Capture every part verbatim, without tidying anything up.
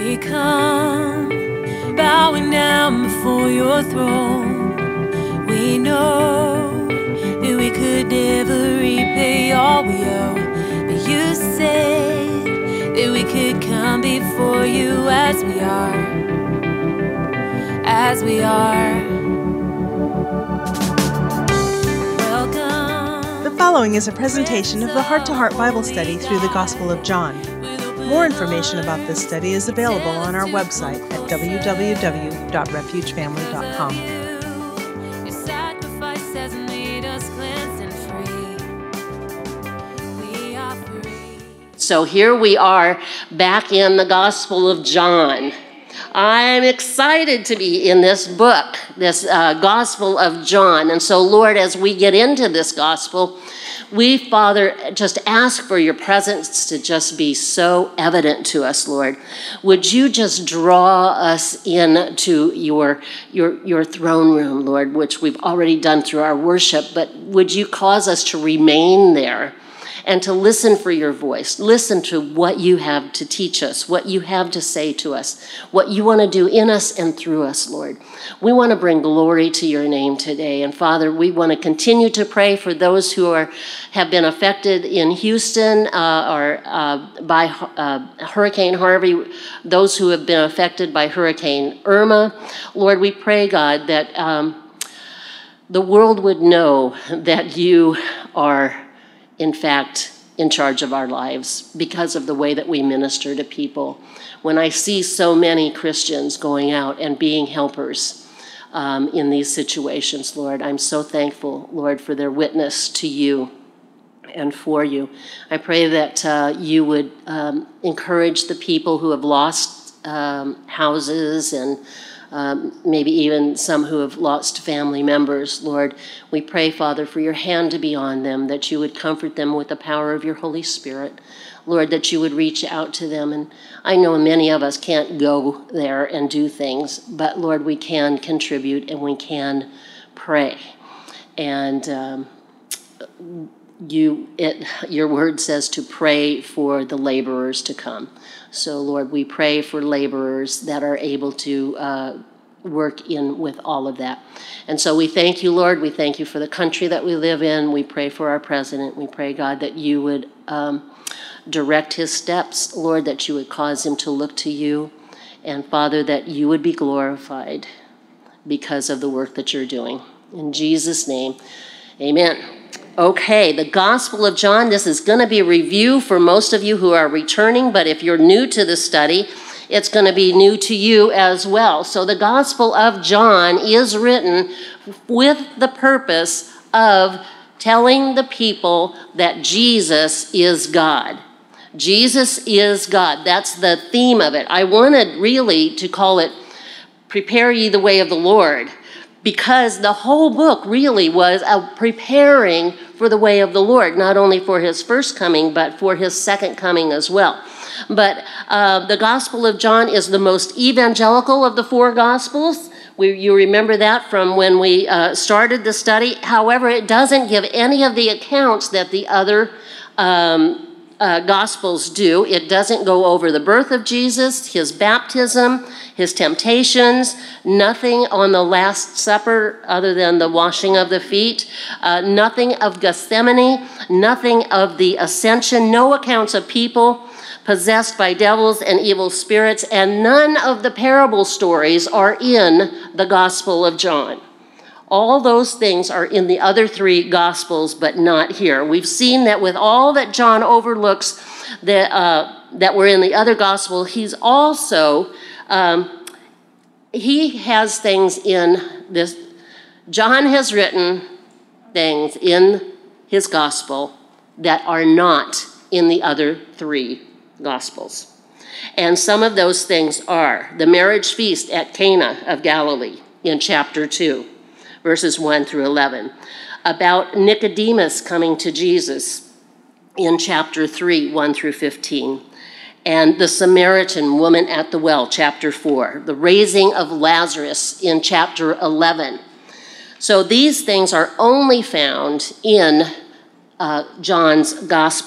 We come bowing down before your throne. We know that we could never repay all we owe, but you said that we could come before you as we are, as we are. Welcome. The following is a presentation of the Heart to Heart Bible Study through the Gospel of John. More information about this study is available on our website at w w w dot refuge family dot com. Your sacrifice has made us cleansed and free. We are free. So here we are back in the Gospel of John. I'm excited to be in this book, this uh, Gospel of John. And so, Lord, as we get into this Gospel, we, Father, just ask for your presence to just be so evident to us, Lord. Would you just draw us into your, your, your throne room, Lord, which we've already done through our worship, but would you cause us to remain there and to listen for your voice, listen to what you have to teach us, what you have to say to us, what you want to do in us and through us, Lord. We want to bring glory to your name today. And Father, we want to continue to pray for those who are have been affected in Houston uh, or uh, by uh, Hurricane Harvey, those who have been affected by Hurricane Irma. Lord, we pray, God, that um, the world would know that you are, in fact, in charge of our lives because of the way that we minister to people. When I see so many Christians going out and being helpers um, in these situations, Lord, I'm so thankful, Lord, for their witness to you and for you. I pray that uh, you would um, encourage the people who have lost um, houses and Um, maybe even some who have lost family members, Lord. We pray, Father, for your hand to be on them, that you would comfort them with the power of your Holy Spirit. Lord, that you would reach out to them. And I know many of us can't go there and do things, but Lord, we can contribute and we can pray. And um, you, it, your word says to pray for the laborers to come. So, Lord, we pray for laborers that are able to uh, work in with all of that. And so we thank you, Lord. We thank you for the country that we live in. We pray for our president. We pray, God, that you would um, direct his steps, Lord, that you would cause him to look to you. And, Father, that you would be glorified because of the work that you're doing. In Jesus' name, amen. Okay, the Gospel of John, this is going to be a review for most of you who are returning, but if you're new to the study, it's going to be new to you as well. So the Gospel of John is written with the purpose of telling the people that Jesus is God. Jesus is God. That's the theme of it. I wanted really to call it, Prepare Ye the Way of the Lord, because the whole book really was a preparing for the way of the Lord, not only for his first coming, but for his second coming as well. But uh, the Gospel of John is the most evangelical of the four Gospels. We, you remember that from when we uh, started the study. However, it doesn't give any of the accounts that the other um, uh, Gospels do. It doesn't go over the birth of Jesus, his baptism, his temptations, nothing on the Last Supper other than the washing of the feet, uh, nothing of Gethsemane, nothing of the ascension, no accounts of people possessed by devils and evil spirits, and none of the parable stories are in the Gospel of John. All those things are in the other three Gospels, but not here. We've seen that with all that John overlooks that, uh, that were in the other Gospel, he's also Um, he has things in this. John has written things in his gospel that are not in the other three gospels. And some of those things are the marriage feast at Cana of Galilee in chapter two, verses one through eleven. About Nicodemus coming to Jesus in chapter three, one through fifteen. And the Samaritan woman at the well, chapter four. The raising of Lazarus in chapter eleven. So these things are only found in uh, John's gospel.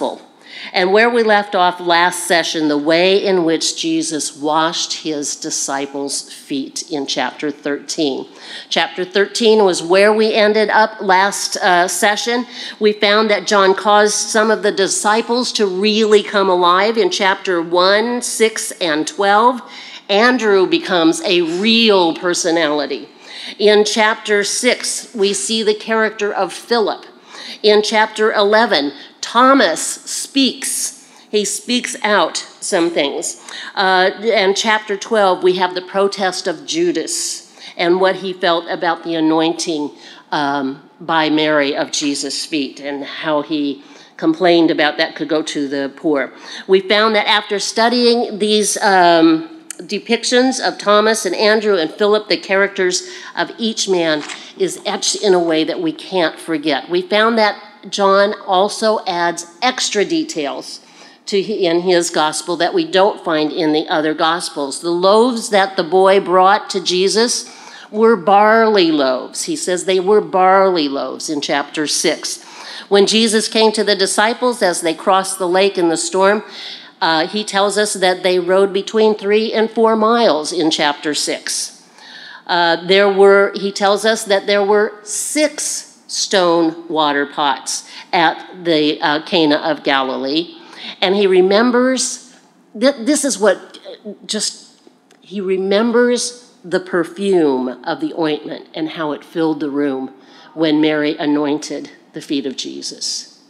And where we left off last session, the way in which Jesus washed his disciples' feet in chapter thirteen. Chapter thirteen was where we ended up last uh, session. We found that John caused some of the disciples to really come alive in chapter one, six, and twelve. Andrew becomes a real personality. In chapter six, we see the character of Philip. In chapter eleven, Thomas speaks. He speaks out some things. Uh, and chapter twelve, we have the protest of Judas and what he felt about the anointing um, by Mary of Jesus' feet and how he complained about that could go to the poor. We found that after studying these um, depictions of Thomas and Andrew and Philip, the characters of each man is etched in a way that we can't forget. We found that John also adds extra details to in his gospel that we don't find in the other gospels. The loaves that the boy brought to Jesus were barley loaves. He says they were barley loaves in chapter six. When Jesus came to the disciples as they crossed the lake in the storm, uh, he tells us that they rode between three and four miles in chapter six. Uh, there were, he tells us that there were six stone water pots at the uh, Cana of Galilee. And he remembers, th- this is what just, he remembers the perfume of the ointment and how it filled the room when Mary anointed the feet of Jesus.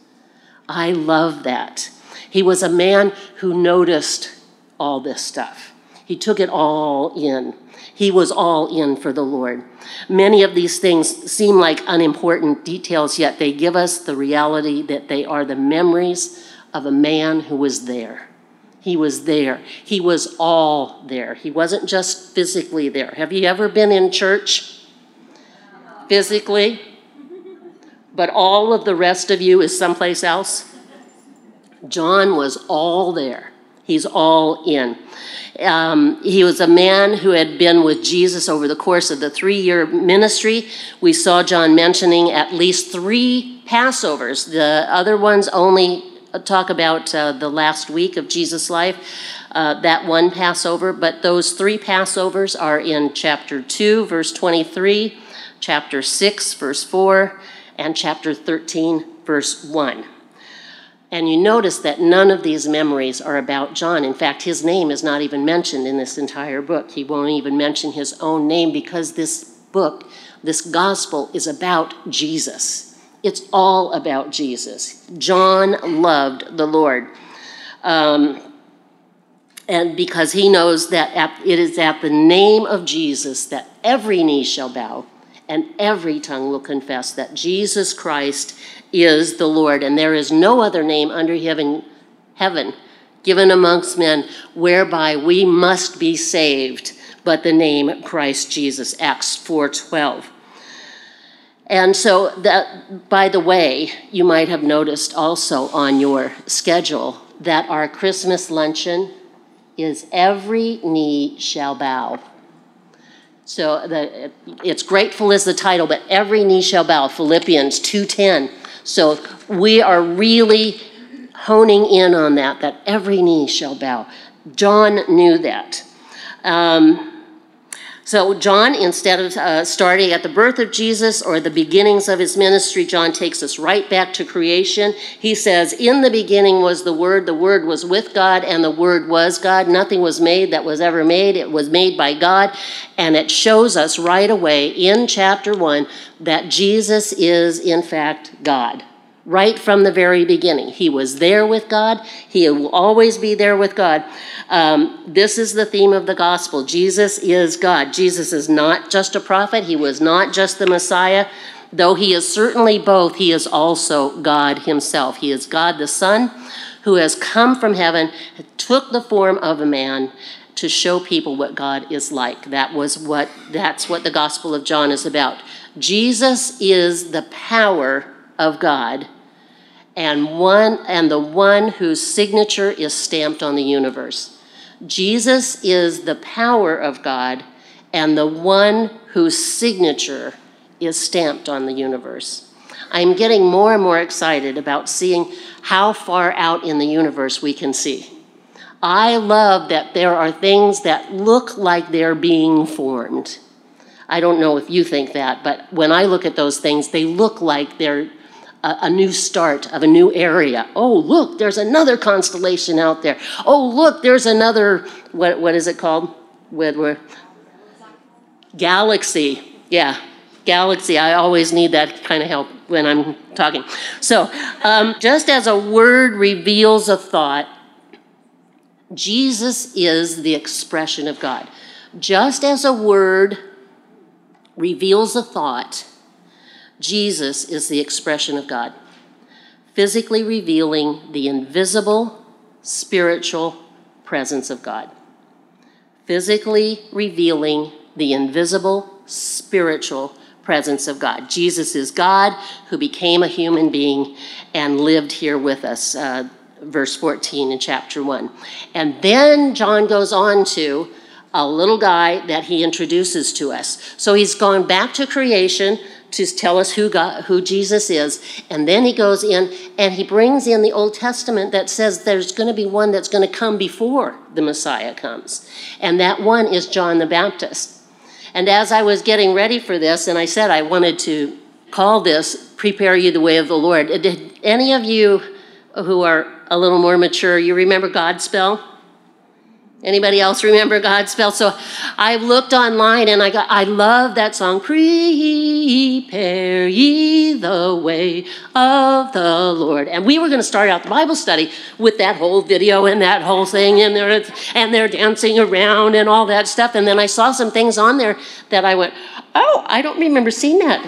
I love that. He was a man who noticed all this stuff. He took it all in. He was all in for the Lord. Many of these things seem like unimportant details, yet they give us the reality that they are the memories of a man who was there. He was there. He was all there. He wasn't just physically there. Have you ever been in church physically, but all of the rest of you is someplace else? John was all there. He's all in. Um, he was a man who had been with Jesus over the course of the three-year ministry. We saw John mentioning at least three Passovers. The other ones only talk about uh, the last week of Jesus' life, uh, that one Passover. But those three Passovers are in chapter two, verse twenty-three, chapter six, verse four, and chapter thirteen, verse one. And you notice that none of these memories are about John. In fact, his name is not even mentioned in this entire book. He won't even mention his own name because this book, this gospel, is about Jesus. It's all about Jesus. John loved the Lord. Um, and because he knows that at, it is at the name of Jesus that every knee shall bow and every tongue will confess that Jesus Christ is the Lord, and there is no other name under heaven, heaven given amongst men whereby we must be saved but the name Christ Jesus, Acts four twelve. And so that, by the way, you might have noticed also on your schedule that our Christmas luncheon is every knee shall bow. So the, it's grateful is the title, but every knee shall bow, Philippians two ten. So we are really honing in on that, that every knee shall bow. John knew that. Um, so John, instead of uh, starting at the birth of Jesus or the beginnings of his ministry, John takes us right back to creation. He says, in the beginning was the Word, the Word was with God, and the Word was God. Nothing was made that was ever made. It was made by God. And it shows us right away in chapter one that Jesus is, in fact, God. Right from the very beginning. He was there with God. He will always be there with God. Um, this is the theme of the gospel. Jesus is God. Jesus is not just a prophet. He was not just the Messiah. Though he is certainly both, he is also God himself. He is God the Son who has come from heaven, took the form of a man to show people what God is like. That was what, that's what the Gospel of John is about. Jesus is the power of God, and one and the one whose signature is stamped on the universe. Jesus is the power of God and the one whose signature is stamped on the universe. I'm getting more and more excited about seeing how far out in the universe we can see. I love that there are things that look like they're being formed. I don't know if you think that, but when I look at those things, they look like they're a, a new start of a new area. Oh, look, there's another constellation out there. Oh, look, there's another, what what is it called? Where, where, galaxy, yeah. Galaxy, I always need that kind of help when I'm talking. So, um, just as a word reveals a thought, Jesus is the expression of God. Just as a word reveals a thought, Jesus is the expression of God, physically revealing the invisible, spiritual presence of God. Physically revealing the invisible, spiritual presence of God. Jesus is God who became a human being and lived here with us, uh, verse fourteen in chapter one. And then John goes on to a little guy that he introduces to us. So he's gone back to creation to tell us who God, who Jesus is, and then he goes in and he brings in the Old Testament that says there's going to be one that's going to come before the Messiah comes, and that one is John the Baptist. And as I was getting ready for this, and I said I wanted to call this "Prepare Ye the Way of the Lord." Did any of you who are a little more mature, you remember Godspell? Anybody else remember Godspell? So I looked online and I got, I love that song, "Prepare ye the way of the Lord." And we were going to start out the Bible study with that whole video and that whole thing, and they're, and they're dancing around and all that stuff. And then I saw some things on there that I went, oh, I don't remember seeing that.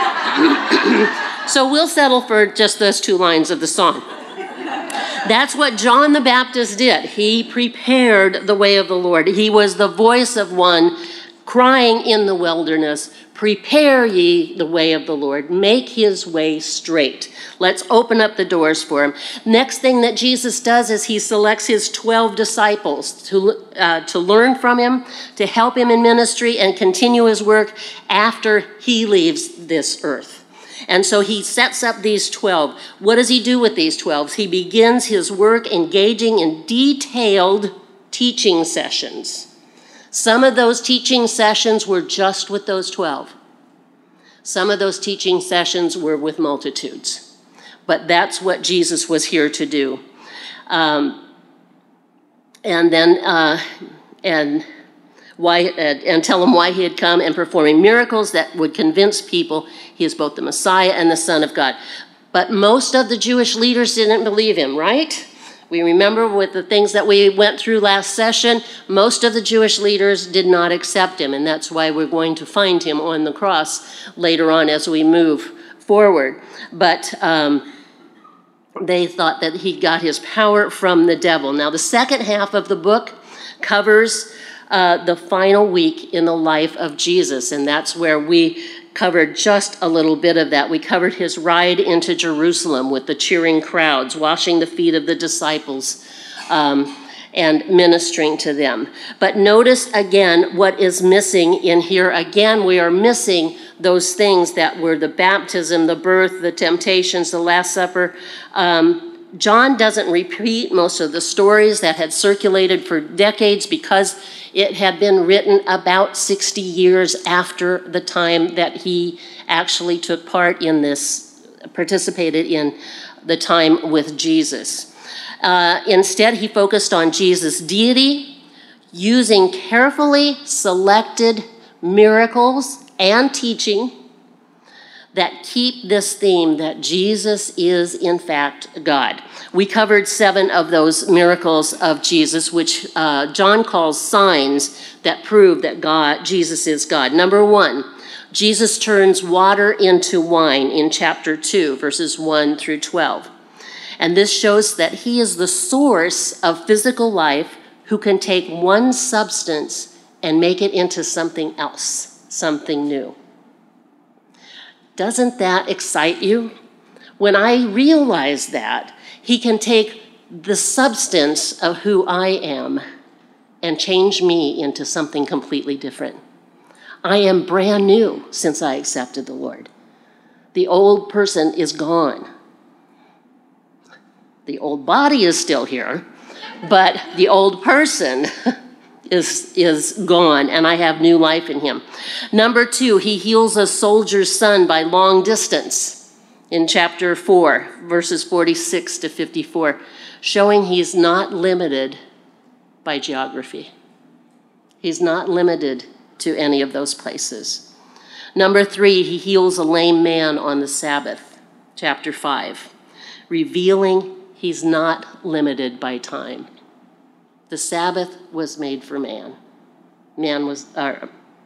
So we'll settle for just those two lines of the song. That's what John the Baptist did. He prepared the way of the Lord. He was the voice of one crying in the wilderness, "Prepare ye the way of the Lord. Make his way straight." Let's open up the doors for him. Next thing that Jesus does is he selects his twelve disciples to, uh, to learn from him, to help him in ministry, and continue his work after he leaves this earth. And so he sets up these twelve. What does he do with these twelve? He begins his work engaging in detailed teaching sessions. Some of those teaching sessions were just with those twelve. Some of those teaching sessions were with multitudes. But that's what Jesus was here to do. Um, and then, uh, and... Why, uh, and tell him why he had come, and performing miracles that would convince people he is both the Messiah and the Son of God. But most of the Jewish leaders didn't believe him, right? We remember with the things that we went through last session, most of the Jewish leaders did not accept him, and that's why we're going to find him on the cross later on as we move forward. But um, they thought that he got his power from the devil. Now, the second half of the book covers Uh, the final week in the life of Jesus, and that's where we covered just a little bit of that. We covered his ride into Jerusalem with the cheering crowds, washing the feet of the disciples, um, and ministering to them. But notice again what is missing in here. Again, we are missing those things that were the baptism, the birth, the temptations, the Last Supper. Um, John doesn't repeat most of the stories that had circulated for decades because it had been written about sixty years after the time that he actually took part in this, participated in the time with Jesus. Uh, instead, he focused on Jesus' deity, using carefully selected miracles and teaching that keep this theme that Jesus is, in fact, God. We covered seven of those miracles of Jesus, which uh, John calls signs that prove that God, Jesus is God. Number one, Jesus turns water into wine in chapter two, verses one through twelve. And this shows that he is the source of physical life who can take one substance and make it into something else, something new. Doesn't that excite you? When I realize that, he can take the substance of who I am and change me into something completely different. I am brand new since I accepted the Lord. The old person is gone. The old body is still here, but the old person is, is gone, and I have new life in him. Number two, he heals a soldier's son by long distance in chapter four, verses forty-six to fifty-four, showing he's not limited by geography. He's not limited to any of those places. Number three, he heals a lame man on the Sabbath, chapter five, revealing he's not limited by time. The Sabbath was made for man. Man was, uh,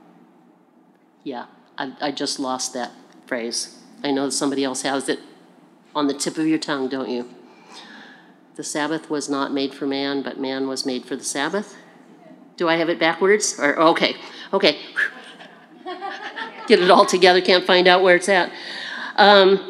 yeah, I, I just lost that phrase. I know that somebody else has it on the tip of your tongue, don't you? The Sabbath was not made for man, but man was made for the Sabbath. Do I have it backwards? Or okay, okay. Get it all together, can't find out where it's at. Um,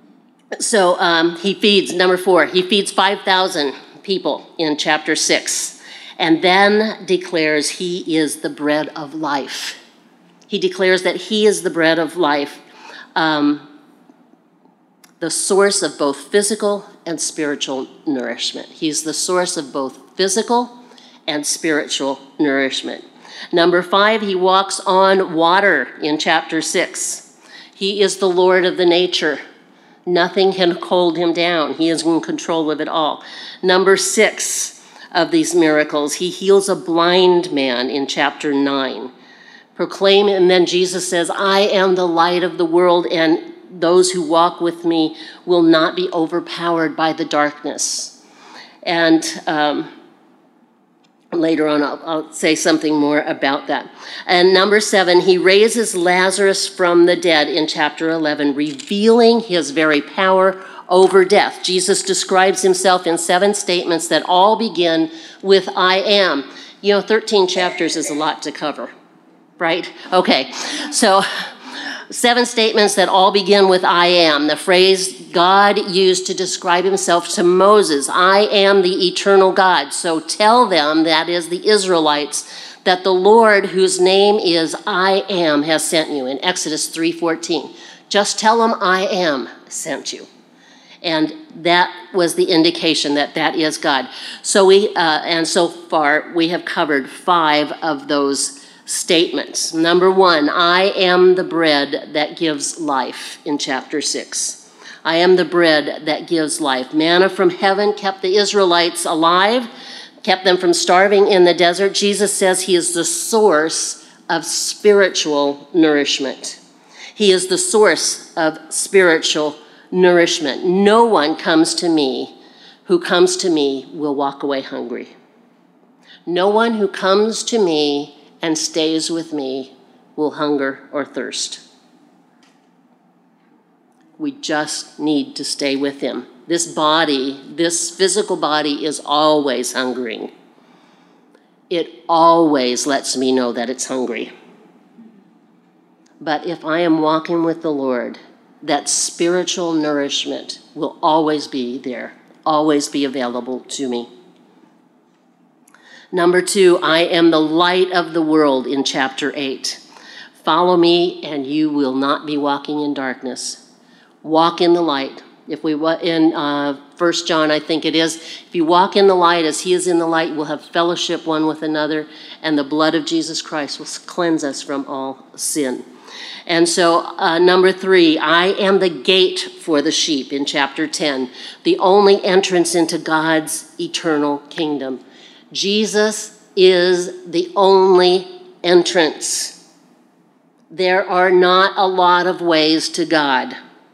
so um, he feeds, number four, he feeds five thousand people in chapter six, and then declares he is the bread of life. He declares that he is the bread of life, um, the source of both physical and spiritual nourishment. He's the source of both physical and spiritual nourishment. Number five, he walks on water in chapter six. He is the Lord of the nature. Nothing can hold him down. He is in control of it all. Number six of these miracles, he heals a blind man in chapter nine. Proclaim, and then Jesus says, I am the light of the world, and those who walk with me will not be overpowered by the darkness. And um, later on, I'll, I'll say something more about that. And number seven, he raises Lazarus from the dead in chapter eleven, revealing his very power over death. Jesus describes himself in seven statements that all begin with I am. You know, thirteen chapters is a lot to cover, right? Okay, so seven statements that all begin with I am, the phrase God used to describe himself to Moses. I am the eternal God. So tell them, that is the Israelites, that the Lord, whose name is I am, has sent you in Exodus three fourteen. Just tell them I am sent you. And that was the indication that that is God. So we, uh, and so far we have covered five of those statements. Number one, I am the bread that gives life in chapter six. I am the bread that gives life. Manna from heaven kept the Israelites alive, kept them from starving in the desert. Jesus says he is the source of spiritual nourishment. He is the source of spiritual nourishment. No one comes to me, who comes to me will walk away hungry. No one who comes to me and stays with me will hunger or thirst. We just need to stay with him. This body, this physical body is always hungering. It always lets me know that it's hungry. But if I am walking with the Lord, that spiritual nourishment will always be there, always be available to me. Number two, I am the light of the world in chapter eight. Follow me and you will not be walking in darkness. Walk in the light. If we in uh, First John, I think it is, if you walk in the light as he is in the light, we'll have fellowship one with another, and the blood of Jesus Christ will cleanse us from all sin. And so uh, number three, I am the gate for the sheep in chapter ten, the only entrance into God's eternal kingdom. Jesus is the only entrance. There are not a lot of ways to God.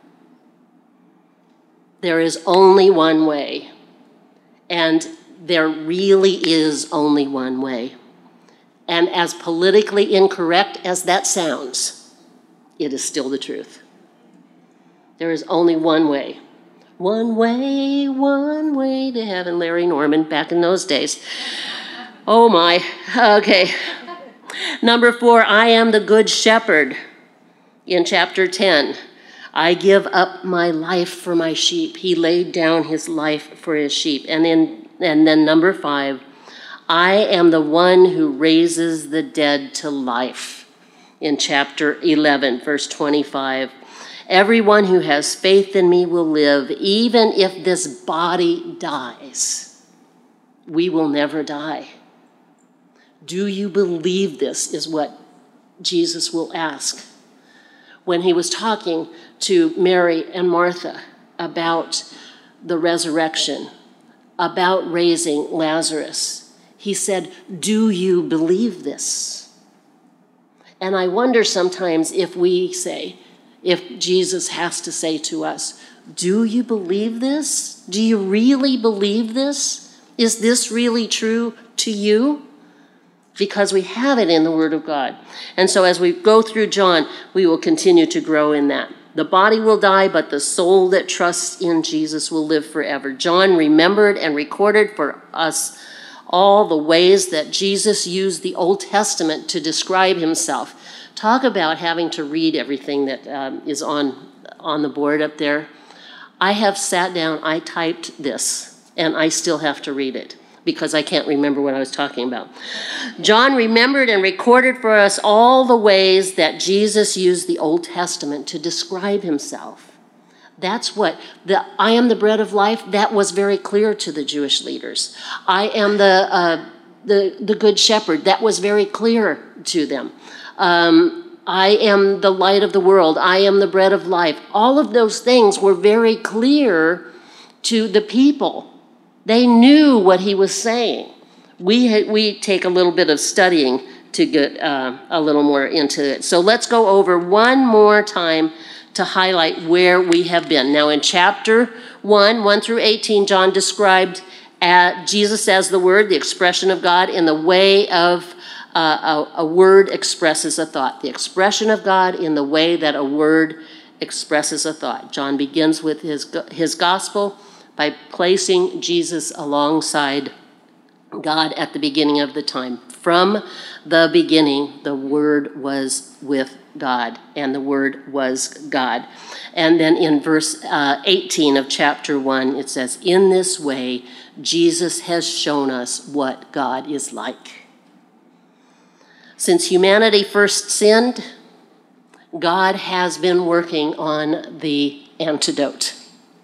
There is only one way, and there really is only one way. And as politically incorrect as that sounds, it is still the truth. There is only one way. One way, one way to heaven, Larry Norman, back in those days. Oh my, okay. Number four, I am the good shepherd in chapter ten. I give up my life for my sheep. He laid down his life for his sheep. And in, and then number five, I am the one who raises the dead to life in chapter eleven, verse twenty-five. Everyone who has faith in me will live, even if this body dies. We will never die. Do you believe this, is what Jesus will ask when he was talking to Mary and Martha about the resurrection, about raising Lazarus. He said, do you believe this? And I wonder sometimes if we say, if Jesus has to say to us, do you believe this? Do you really believe this? Is this really true to you? Because we have it in the Word of God. And so as we go through John, we will continue to grow in that. The body will die, but the soul that trusts in Jesus will live forever. John remembered and recorded for us all the ways that Jesus used the Old Testament to describe himself. Talk about having to read everything that um, is on, on the board up there. I have sat down, I typed this, and I still have to read it, because I can't remember what I was talking about. John remembered and recorded for us all the ways that Jesus used the Old Testament to describe himself. That's what, the I am the bread of life, that was very clear to the Jewish leaders. I am the, uh, the, the good shepherd, that was very clear to them. Um, I am the light of the world, I am the bread of life. All of those things were very clear to the people. They knew what he was saying. We had, we take a little bit of studying to get uh, a little more into it. So let's go over one more time to highlight where we have been. Now in chapter one, one through eighteen, John described uh, Jesus as the Word, the expression of God, in the way of uh, a, a word expresses a thought. The expression of God in the way that a word expresses a thought. John begins with his, his gospel by placing Jesus alongside God at the beginning of the time. From the beginning, the Word was with God, and the Word was God. And then in verse uh, eighteen of chapter one, it says, in this way, Jesus has shown us what God is like. Since humanity first sinned, God has been working on the antidote.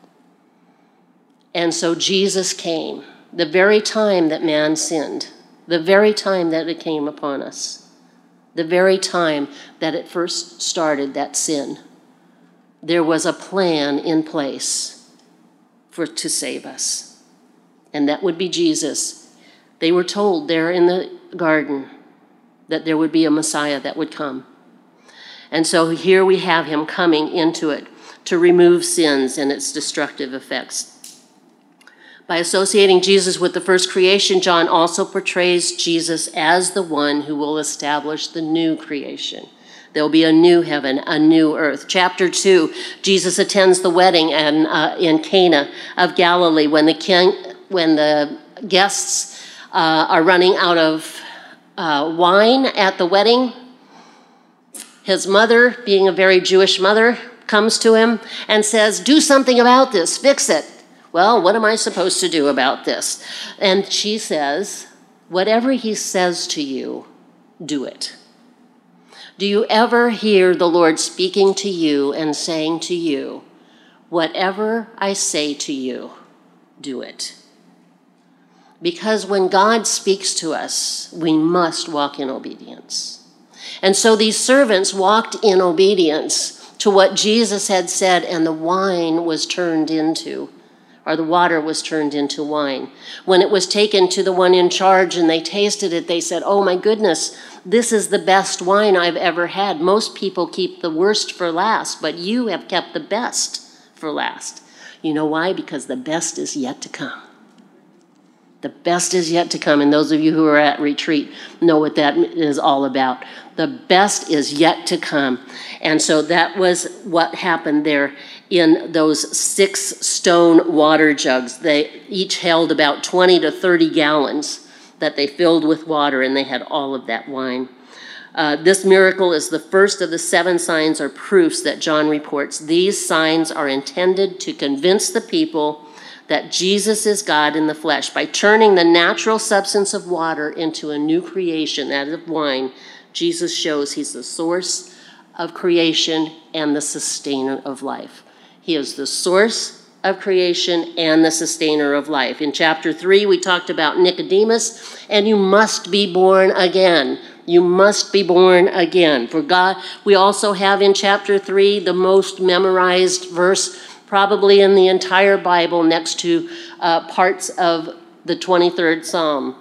And so Jesus came, the very time that man sinned, the very time that it came upon us, the very time that it first started, that sin, there was a plan in place for to save us. And that would be Jesus. They were told there in the garden that there would be a Messiah that would come. And so here we have him coming into it to remove sins and its destructive effects. By associating Jesus with the first creation, John also portrays Jesus as the one who will establish the new creation. There will be a new heaven, a new earth. Chapter two, Jesus attends the wedding in, uh, in Cana of Galilee when the, king, when the guests uh, are running out of uh, wine at the wedding. His mother, being a very Jewish mother, comes to him and says, do something about this, fix it. Well, what am I supposed to do about this? And she says, whatever he says to you, do it. Do you ever hear the Lord speaking to you and saying to you, whatever I say to you, do it? Because when God speaks to us, we must walk in obedience. And so these servants walked in obedience to what Jesus had said, and the wine was turned into or the water was turned into wine. When it was taken to the one in charge and they tasted it, they said, oh my goodness, this is the best wine I've ever had. Most people keep the worst for last, but you have kept the best for last. You know why? Because the best is yet to come. The best is yet to come, and those of you who are at retreat know what that is all about. The best is yet to come. And so that was what happened there in those six stone water jugs. They each held about twenty to thirty gallons that they filled with water, and they had all of that wine. Uh, this miracle is the first of the seven signs or proofs that John reports. These signs are intended to convince the people that Jesus is God in the flesh. By turning the natural substance of water into a new creation, that of wine, Jesus shows he's the source of creation and the sustainer of life. He is the source of creation and the sustainer of life. In chapter three, we talked about Nicodemus, and you must be born again. You must be born again. For God, we also have in chapter three the most memorized verse probably in the entire Bible, next to uh, parts of the twenty-third Psalm.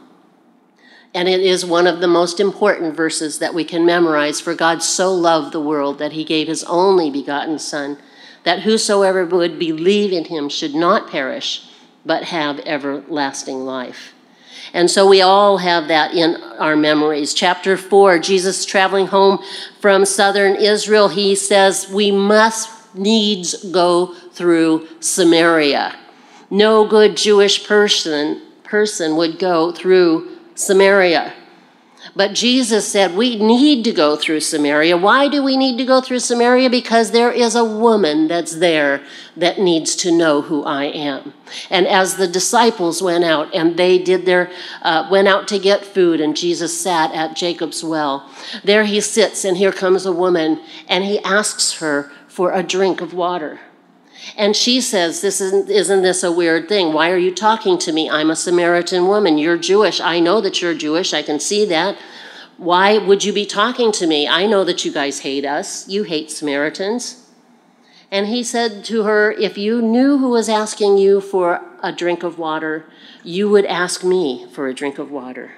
And it is one of the most important verses that we can memorize. For God so loved the world that he gave his only begotten Son, that whosoever would believe in him should not perish, but have everlasting life. And so we all have that in our memories. Chapter four, Jesus traveling home from southern Israel, he says, we must needs go through Samaria. No good Jewish person, person would go through Samaria. But Jesus said, we need to go through Samaria. Why do we need to go through Samaria? Because there is a woman that's there that needs to know who I am. And as the disciples went out and they did their, uh, went out to get food, and Jesus sat at Jacob's well, there he sits, and here comes a woman, and he asks her for a drink of water. And she says, this isn't, isn't this a weird thing? Why are you talking to me? I'm a Samaritan woman. You're Jewish. I know that you're Jewish. I can see that. Why would you be talking to me? I know that you guys hate us. You hate Samaritans. And he said to her, if you knew who was asking you for a drink of water, you would ask me for a drink of water,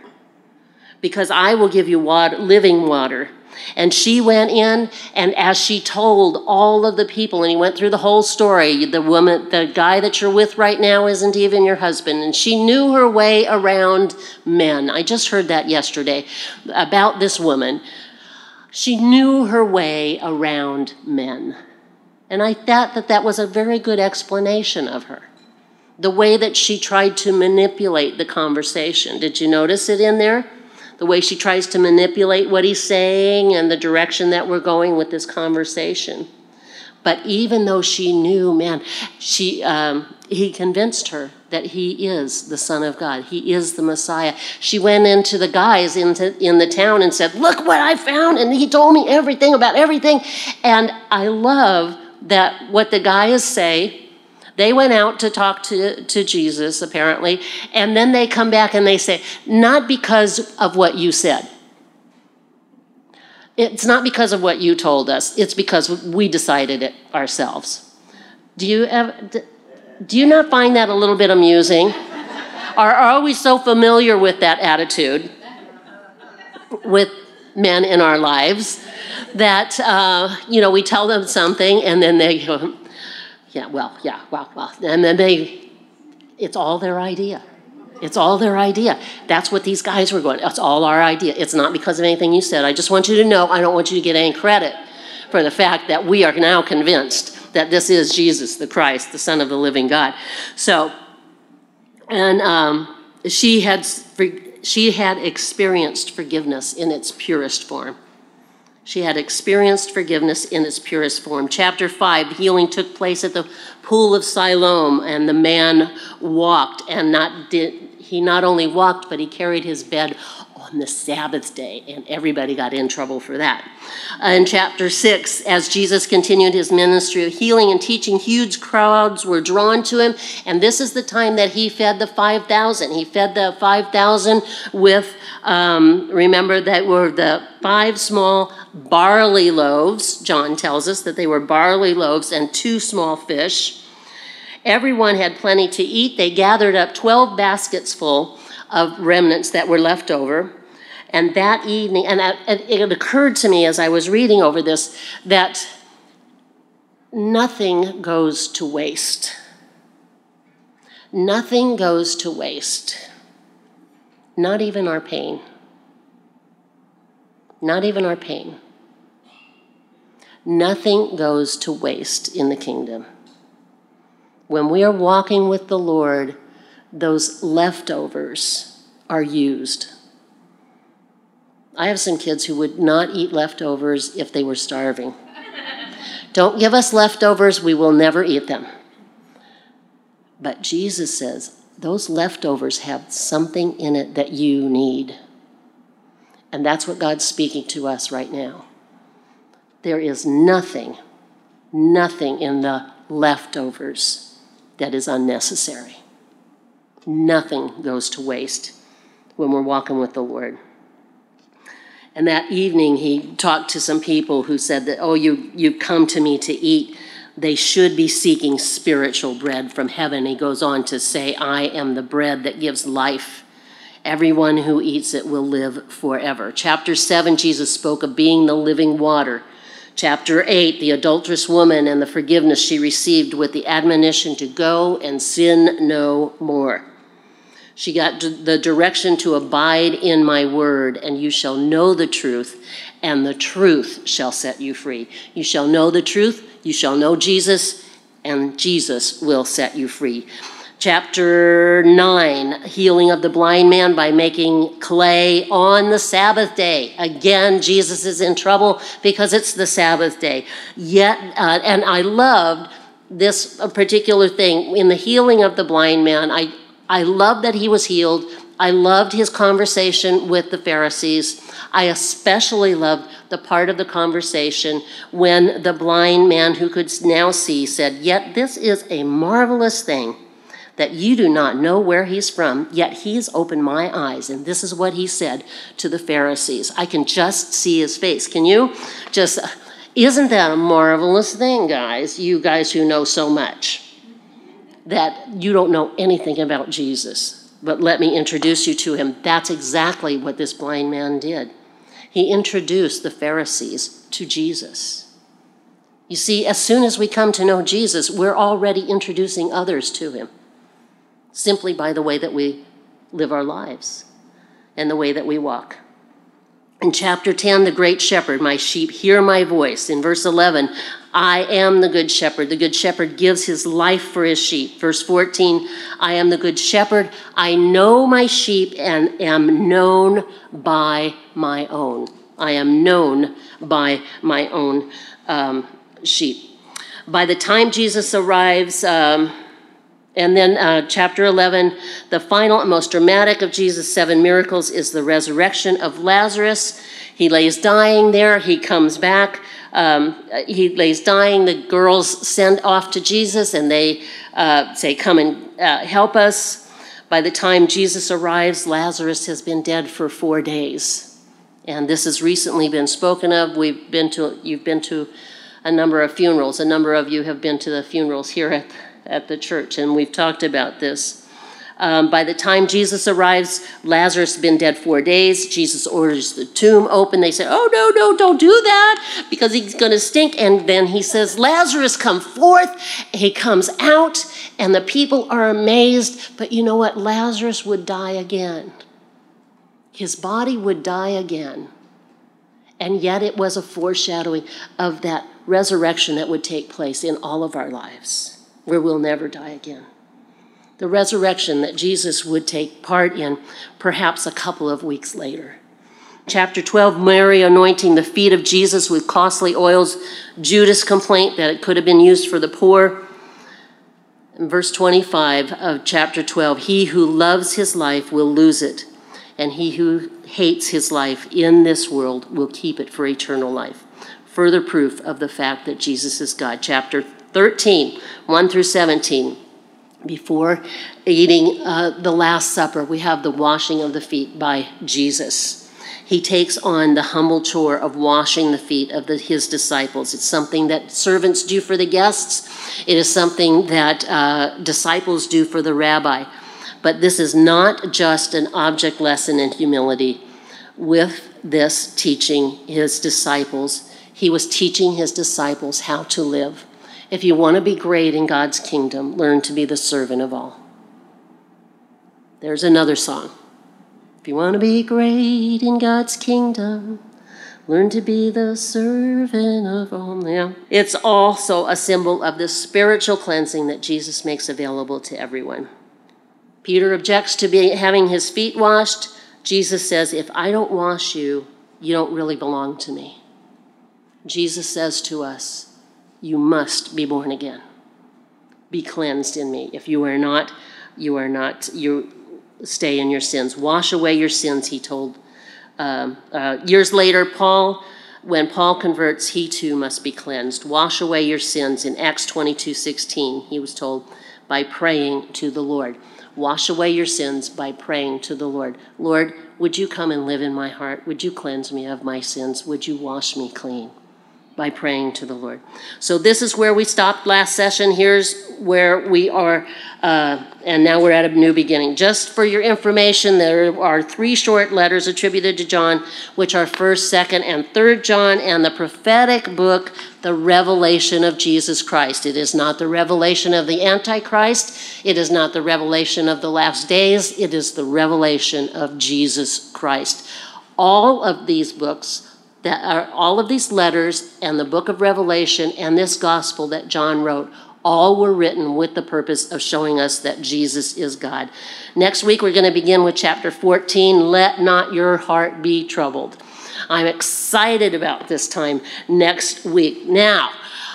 because I will give you water, living water. And she went in, and as she told all of the people, and he went through the whole story, the woman, the guy that you're with right now isn't even your husband, and she knew her way around men. I just heard that yesterday about this woman. She knew her way around men. And I thought that that was a very good explanation of her. The way that she tried to manipulate the conversation. Did you notice it in there? The way she tries to manipulate what he's saying and the direction that we're going with this conversation. But even though she knew, man, she um, he convinced her that he is the Son of God. He is the Messiah. She went into the guys into, in the town and said, look what I found. And he told me everything about everything. And I love that what the guys say. They went out to talk to, to Jesus, apparently, and then they come back and they say, not because of what you said. It's not because of what you told us. It's because we decided it ourselves. Do you ever, do you not find that a little bit amusing? Or are we so familiar with that attitude with men in our lives that, uh, you know, we tell them something and then they go, yeah, well, yeah, well, well. And then they, it's all their idea. It's all their idea. That's what these guys were going, it's all our idea. It's not because of anything you said. I just want you to know, I don't want you to get any credit for the fact that we are now convinced that this is Jesus, the Christ, the Son of the living God. So, and um, she had she had experienced forgiveness in its purest form. She had experienced forgiveness in its purest form. Chapter five, healing took place at the pool of Siloam, and the man walked, and not did he not only walked, but he carried his bed on the Sabbath day, and everybody got in trouble for that. In chapter six, as Jesus continued his ministry of healing and teaching, huge crowds were drawn to him, and this is the time that he fed the five thousand. He fed the five thousand with, um, remember that were the five small barley loaves. John tells us that they were barley loaves and two small fish. Everyone had plenty to eat. They gathered up twelve baskets full of remnants that were left over. And that evening, and it occurred to me as I was reading over this, that nothing goes to waste. Nothing goes to waste. Not even our pain. Not even our pain. Nothing goes to waste in the kingdom. When we are walking with the Lord, those leftovers are used. I have some kids who would not eat leftovers if they were starving. Don't give us leftovers, we will never eat them. But Jesus says, those leftovers have something in it that you need. And that's what God's speaking to us right now. There is nothing, nothing in the leftovers that is unnecessary. Nothing goes to waste when we're walking with the Lord. And that evening, he talked to some people who said that, oh, you, you've come to me to eat. They should be seeking spiritual bread from heaven. He goes on to say, I am the bread that gives life. Everyone who eats it will live forever. Chapter seven, Jesus spoke of being the living water. Chapter eight, the adulterous woman and the forgiveness she received with the admonition to go and sin no more. She got the direction to abide in my word, and you shall know the truth, and the truth shall set you free. You shall know the truth, you shall know Jesus, and Jesus will set you free. Chapter nine, healing of the blind man by making clay on the Sabbath day. Again, Jesus is in trouble because it's the Sabbath day. Yet, uh, and I loved this particular thing in the healing of the blind man. I I loved that he was healed. I loved his conversation with the Pharisees. I especially loved the part of the conversation when the blind man who could now see said, yet this is a marvelous thing that you do not know where he's from, yet he's opened my eyes. And this is what he said to the Pharisees. I can just see his face. Can you? Just, isn't that a marvelous thing, guys? You guys who know so much. That you don't know anything about Jesus, but let me introduce you to him. That's exactly what this blind man did. He introduced the Pharisees to Jesus. You see, as soon as we come to know Jesus, we're already introducing others to him, simply by the way that we live our lives and the way that we walk. In chapter ten, the great shepherd, my sheep hear my voice. In verse eleven, I am the good shepherd. The good shepherd gives his life for his sheep. Verse fourteen, I am the good shepherd. I know my sheep and am known by my own. I am known by my own um, sheep. By the time Jesus arrives, um, and then uh, chapter eleven, the final and most dramatic of Jesus' seven miracles is the resurrection of Lazarus. He lays dying there. He comes back. Um, he lays dying. The girls send off to Jesus, and they uh, say, come and uh, help us. By the time Jesus arrives, Lazarus has been dead for four days. And this has recently been spoken of. We've been to, you've been to a number of funerals. A number of you have been to the funerals here at at the church, and we've talked about this. Um, by the time Jesus arrives, Lazarus has been dead four days. Jesus orders the tomb open. They say, oh, no, no, don't do that because he's going to stink. And then he says, Lazarus, come forth. He comes out, and the people are amazed. But you know what? Lazarus would die again. His body would die again. And yet it was a foreshadowing of that resurrection that would take place in all of our lives, where we'll never die again. The resurrection that Jesus would take part in perhaps a couple of weeks later. Chapter twelve, Mary anointing the feet of Jesus with costly oils. Judas' complaint that it could have been used for the poor. In verse twenty-five of chapter twelve, he who loves his life will lose it, and he who hates his life in this world will keep it for eternal life. Further proof of the fact that Jesus is God. Chapter thirteen, one through seventeen. Before eating uh, the Last Supper, we have the washing of the feet by Jesus. He takes on the humble chore of washing the feet of the, his disciples. It's something that servants do for the guests. It is something that uh, disciples do for the rabbi. But this is not just an object lesson in humility. With this teaching his disciples, he was teaching his disciples how to live. If you want to be great in God's kingdom, learn to be the servant of all. There's another song. If you want to be great in God's kingdom, learn to be the servant of all. Yeah. It's also a symbol of the spiritual cleansing that Jesus makes available to everyone. Peter objects to be, having his feet washed. Jesus says, if I don't wash you, you don't really belong to me. Jesus says to us, you must be born again. Be cleansed in me. If you are not, you are not, you stay in your sins. Wash away your sins, he told. Um, uh, years later, Paul when Paul converts, he too must be cleansed. Wash away your sins. In Acts twenty-two sixteen, he was told, by praying to the Lord. Wash away your sins by praying to the Lord. Lord, would you come and live in my heart? Would you cleanse me of my sins? Would you wash me clean? By praying to the Lord. So this is where we stopped last session. Here's where we are, uh, and now we're at a new beginning. Just for your information, there are three short letters attributed to John, which are first, second, and third John, and the prophetic book, the revelation of Jesus Christ. It is not the revelation of the Antichrist. It is not the revelation of the last days. It is the revelation of Jesus Christ. All of these books, that are all of these letters and the book of Revelation and this gospel that John wrote, all were written with the purpose of showing us that Jesus is God. Next week, we're going to begin with chapter fourteen, Let Not Your Heart Be Troubled. I'm excited about this time next week. Now,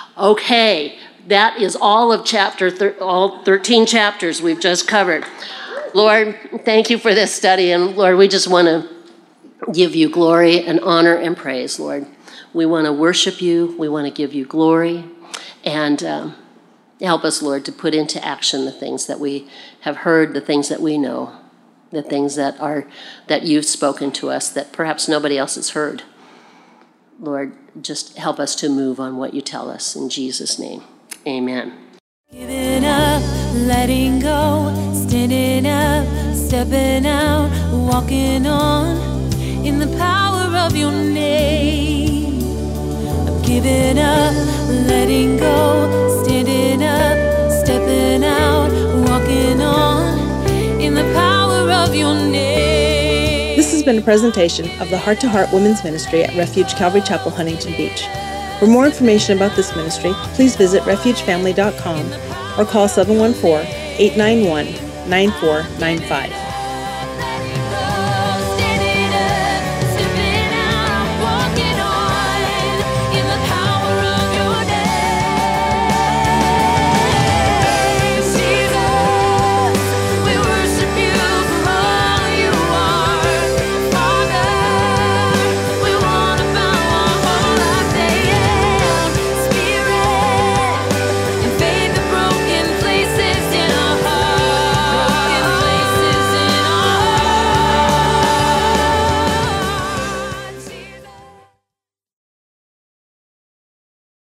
okay, that is all of chapter, thir- all thirteen chapters we've just covered. Lord, thank you for this study, and Lord, we just want to give you glory and honor and praise, Lord. We want to worship you. We want to give you glory. And um, help us, Lord, to put into action the things that we have heard, the things that we know, the things that are that you've spoken to us that perhaps nobody else has heard. Lord, just help us to move on what you tell us. In Jesus' name, amen. Giving up, letting go, standing up, stepping out, walking on. In the power of your name, I'm giving up, letting go, standing up, stepping out, walking on, in the power of your name. This has been a presentation of the Heart to Heart Women's Ministry at Refuge Calvary Chapel, Huntington Beach. For more information about this ministry, please visit refuge family dot com or call seven one four, eight nine one, nine four nine five.